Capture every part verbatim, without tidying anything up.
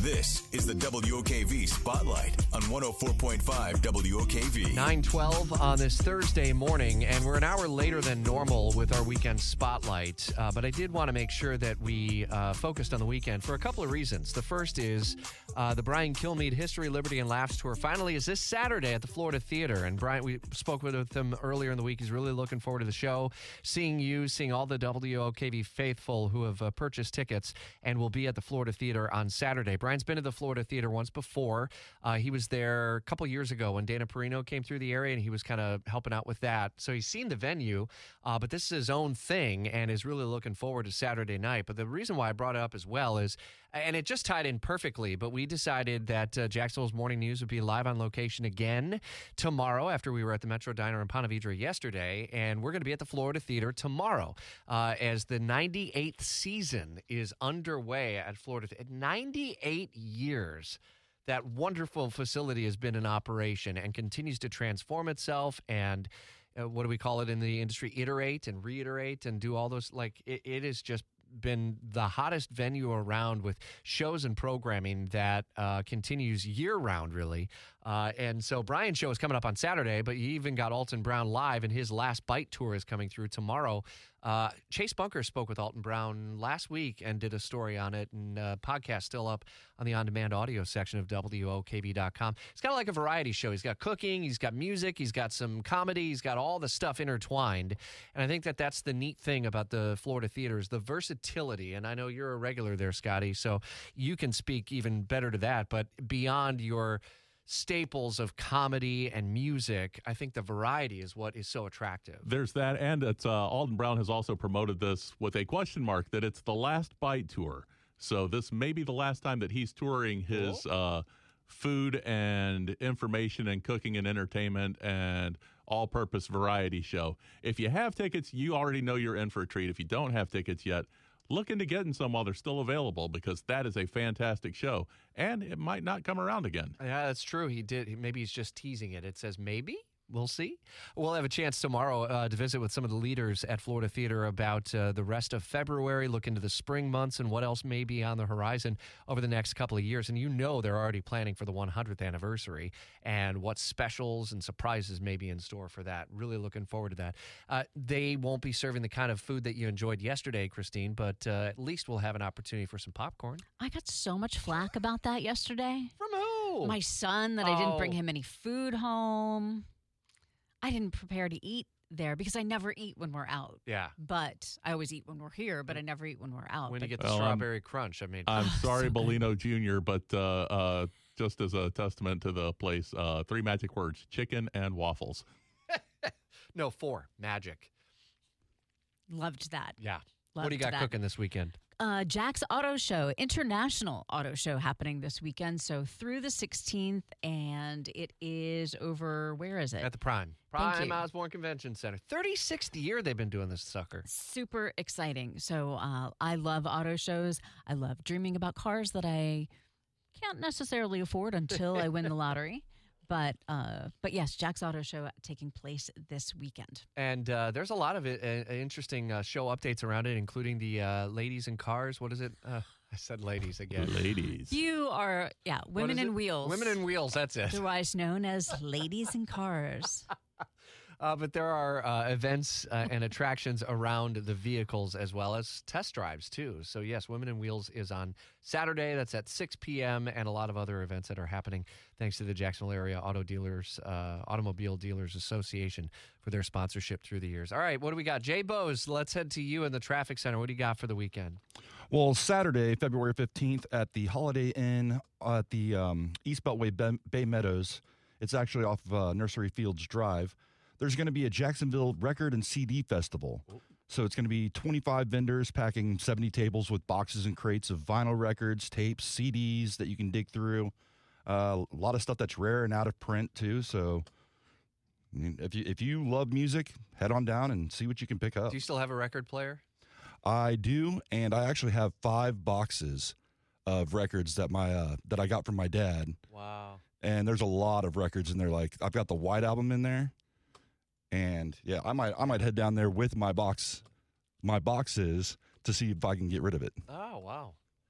This is the W O K V Spotlight on one oh four point five W O K V. nine twelve on this Thursday morning, and we're an hour later than normal with our weekend Spotlight. Uh, but I did want to make sure that we uh, focused on the weekend for a couple of reasons. The first is uh, the Brian Kilmeade History, Liberty, and Laughs Tour finally is this Saturday at the Florida Theater. And Brian, we spoke with him earlier in the week. He's really looking forward to the show, seeing you, seeing all the W O K V faithful who have uh, purchased tickets and will be at the Florida Theater on Saturday. Brian's been to the Florida Theater once before. Uh, he was there a couple years ago when Dana Perino came through the area, and he was kind of helping out with that. So he's seen the venue, uh, but this is his own thing and is really looking forward to Saturday night. But the reason why I brought it up as well is, and it just tied in perfectly, but we decided that uh, Jacksonville's Morning News would be live on location again tomorrow after we were at the Metro Diner in Ponte Vedra yesterday, and we're going to be at the Florida Theater tomorrow uh, as the ninety-eighth season is underway at Florida Theater. ninety-eight years that wonderful facility has been in operation and continues to transform itself and uh, what do we call it in the industry, iterate and reiterate and do all those, like it, it has just been the hottest venue around with shows and programming that uh, continues year-round, really. Uh, and so Brian's show is coming up on Saturday, but you even got Alton Brown live, and his Last Bite tour is coming through tomorrow. Uh, Chase Bunker spoke with Alton Brown last week and did a story on it, and uh, podcast still up on the on-demand audio section of W O K V dot com. It's kind of like a variety show. He's got cooking, he's got music, he's got some comedy, he's got all the stuff intertwined. And I think that that's the neat thing about the Florida Theater is the versatility. And I know you're a regular there, Scotty, so you can speak even better to that. But beyond your staples of comedy and music, I think the variety is what is so attractive. There's that, and it's uh, Alton Brown has also promoted this with a question mark that it's the Last Bite tour. So this may be the last time that he's touring his cool. uh, food and information and cooking and entertainment and all-purpose variety show. If you have tickets, you already know you're in for a treat. If you don't have tickets yet, look into getting some while they're still available, because that is a fantastic show, and it might not come around again. Yeah, that's true. He did. Maybe he's just teasing it. It says maybe. We'll see. We'll have a chance tomorrow uh, to visit with some of the leaders at Florida Theater about uh, the rest of February, look into the spring months and what else may be on the horizon over the next couple of years. And you know they're already planning for the one hundredth anniversary and what specials and surprises may be in store for that. Really looking forward to that. Uh, they won't be serving the kind of food that you enjoyed yesterday, Christine, but uh, at least we'll have an opportunity for some popcorn. I got so much flack about that yesterday. From who? My son, that oh. I didn't bring him any food home. I didn't prepare to eat there because I never eat when we're out. Yeah. But I always eat when we're here, but I never eat when we're out. When but you get the well, strawberry I'm, crunch, I mean. I'm oh, sorry, so Bellino Junior, but uh, uh, just as a testament to the place, uh, three magic words, chicken and waffles. No, four. Magic. Loved that. Yeah. Loved what do you got that. cooking this weekend? Uh, Jack's Auto Show, International Auto Show happening this weekend. So through the sixteenth, and it is over, where is it? At the Prime. Thank Prime you. Osborne Convention Center. thirty-sixth year they've been doing this sucker. Super exciting. So uh, I love auto shows. I love dreaming about cars that I can't necessarily afford until I win the lottery. But uh, but yes, Jack's Auto Show taking place this weekend. And uh, there's a lot of it, uh, interesting uh, show updates around it, including the uh, Ladies in Cars. What is it? Uh, I said ladies again. Ladies. You are, yeah, Women in Wheels. Women in Wheels, that's it. Otherwise known as Ladies in Cars. Uh, but there are uh, events uh, and attractions around the vehicles as well as test drives, too. So, yes, Women in Wheels is on Saturday. That's at six p.m. and a lot of other events that are happening thanks to the Jacksonville Area Auto Dealers, uh, Automobile Dealers Association for their sponsorship through the years. All right, what do we got? Jay Bose, let's head to you in the traffic center. What do you got for the weekend? Well, Saturday, February fifteenth at the Holiday Inn at the um, East Beltway Bay, Bay Meadows. It's actually off of uh, Nursery Fields Drive. There's going to be a Jacksonville Record and C D Festival. So it's going to be twenty-five vendors packing seventy tables with boxes and crates of vinyl records, tapes, C Ds that you can dig through. Uh, a lot of stuff that's rare and out of print, too. So I mean, if you if you love music, head on down and see what you can pick up. Do you still have a record player? I do, and I actually have five boxes of records that my uh, that I got from my dad. Wow. And there's a lot of records in there. Like I've got the White Album in there. And yeah, I might I might head down there with my box, my boxes to see if I can get rid of it. Oh wow!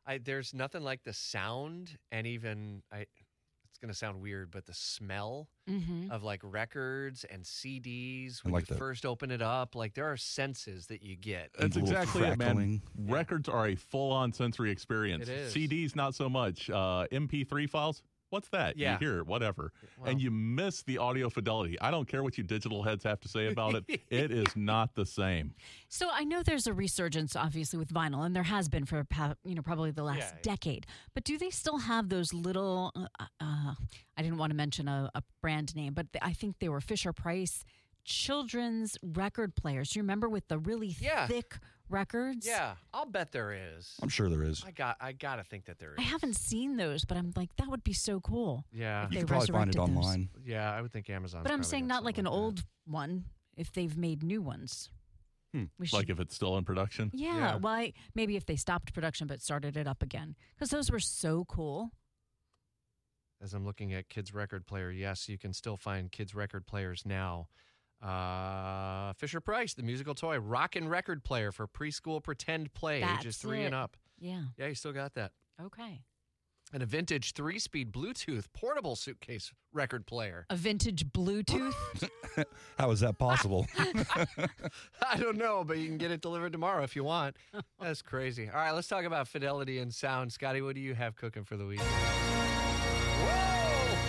I there's nothing like the sound and even I. It's gonna sound weird, but the smell Mm-hmm. of like records and C Ds when like you the- first open it up, like there are senses that you get. That's A little exactly it, man. crackling. Records are a full-on sensory experience. It is. C Ds, not so much. Uh, M P three files, what's that? Yeah. You hear it, whatever. Well. And you miss the audio fidelity. I don't care what you digital heads have to say about it. It is not the same. So I know there's a resurgence, obviously, with vinyl, and there has been for pa- you know probably the last Yeah. decade. But do they still have those little? Uh, uh, I didn't want to mention a, a brand name, but I think they were Fisher Price children's record players. Do you remember with the really Yeah. thick records? Yeah, I'll bet there is. I'm sure there is. I got I gotta think that there is. I haven't seen those, but I'm like, that would be so cool. Yeah, If You they could probably find it resurrected those. online. yeah, I would think Amazon. But I'm saying not like an old one. If they've made new ones, Hmm. we should. Like if it's still in production. yeah, Yeah. why? Maybe if they stopped production but started it up again, because those were so cool. As I'm looking at kids record player, yes, you can still find kids record players now. Uh, Fisher Price, the musical toy, rockin' record player for preschool pretend play, ages That's three and it. up. Yeah. Yeah, you still got that. Okay. And a vintage three-speed Bluetooth portable suitcase record player. A vintage Bluetooth. How is that possible? I don't know, but you can get it delivered tomorrow if you want. That's crazy. All right, let's talk about fidelity and sound. Scotty, what do you have cooking for the week? Whoa!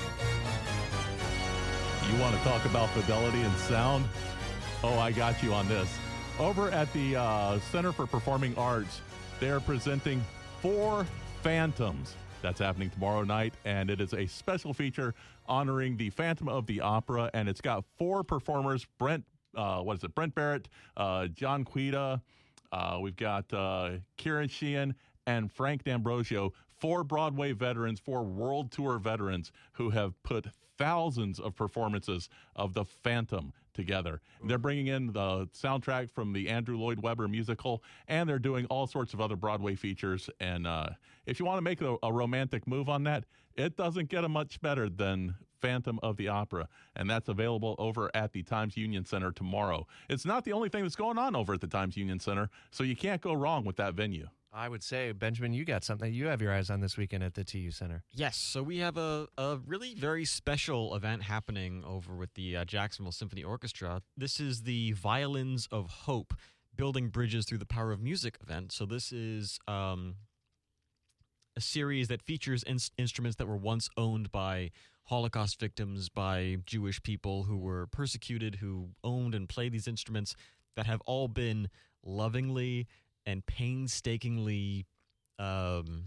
You want to talk about fidelity and sound? Oh, I got you on this. Over at the uh, Center for Performing Arts, they are presenting Four Phantoms. That's happening tomorrow night, and it is a special feature honoring the Phantom of the Opera, and it's got four performers, Brent, uh, what is it, Brent Barrett, uh, John Quita, uh, we've got uh, Kieran Sheehan, and Frank D'Ambrosio, four Broadway veterans, four world tour veterans who have put thousands of performances of The Phantom together. They're bringing in the soundtrack from the Andrew Lloyd Webber musical, and they're doing all sorts of other Broadway features. And uh, if you want to make a, a romantic move on that, it doesn't get a much better than Phantom of the Opera, and that's available over at the Times Union Center tomorrow. It's not the only thing that's going on over at the Times Union Center, so you can't go wrong with that venue. I would say, Benjamin, you got something you have your eyes on this weekend at the T U Center. Yes, so we have a, a really very special event happening over with the uh, Jacksonville Symphony Orchestra. This is the Violins of Hope, Building Bridges Through the Power of Music event. So this is um, a series that features in- instruments that were once owned by Holocaust victims, by Jewish people who were persecuted, who owned and played these instruments, that have all been lovingly and painstakingly, um,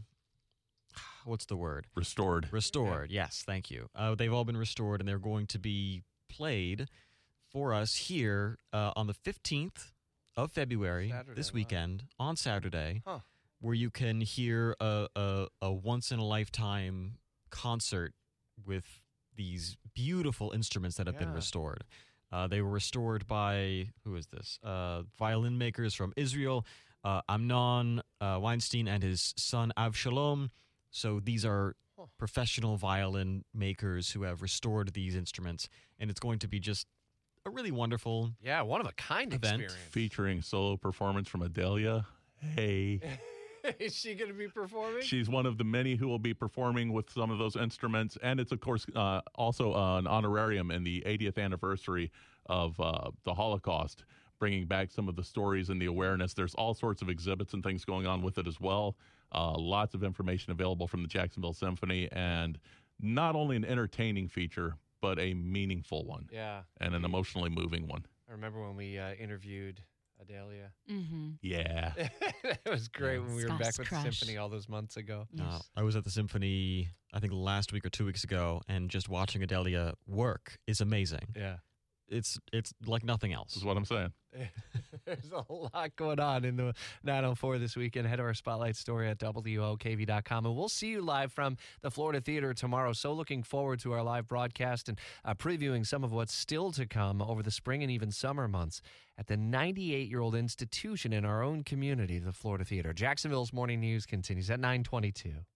what's the word? Restored. Restored, yes, thank you. Uh, they've all been restored, and they're going to be played for us here uh, on the fifteenth of February, Saturday, this wow. weekend, on Saturday, Huh. where you can hear a, a, a once-in-a-lifetime concert with these beautiful instruments that have been Yeah. restored. Uh, they were restored by, who is this? Uh, violin makers from Israel, uh, Amnon uh, Weinstein and his son Avshalom. So these are Huh. professional violin makers who have restored these instruments, and it's going to be just a really wonderful. Yeah, one of a kind Event. experience. Featuring solo performance from Adelia. Hey. Is she going to be performing? She's one of the many who will be performing with some of those instruments. And it's, of course, uh, also uh, an honorarium in the eightieth anniversary of uh, the Holocaust, bringing back some of the stories and the awareness. There's all sorts of exhibits and things going on with it as well. Uh, lots of information available from the Jacksonville Symphony, and not only an entertaining feature, but a meaningful one Yeah. and an emotionally moving one. I remember when we uh, interviewed Adelia. Mm-hmm. Yeah. It was great when we were Scott's back with crush. the symphony all those months ago. Uh, I was at the symphony, I think last week or two weeks ago, and just watching Adelia work is amazing. Yeah. It's it's like nothing This else. is what I'm saying. There's a lot going on in the nine oh four this weekend. Head to our Spotlight story at W O K V dot com. And we'll see you live from the Florida Theater tomorrow. So looking forward to our live broadcast and uh, previewing some of what's still to come over the spring and even summer months at the ninety-eight-year-old institution in our own community, the Florida Theater. Jacksonville's Morning News continues at nine twenty-two.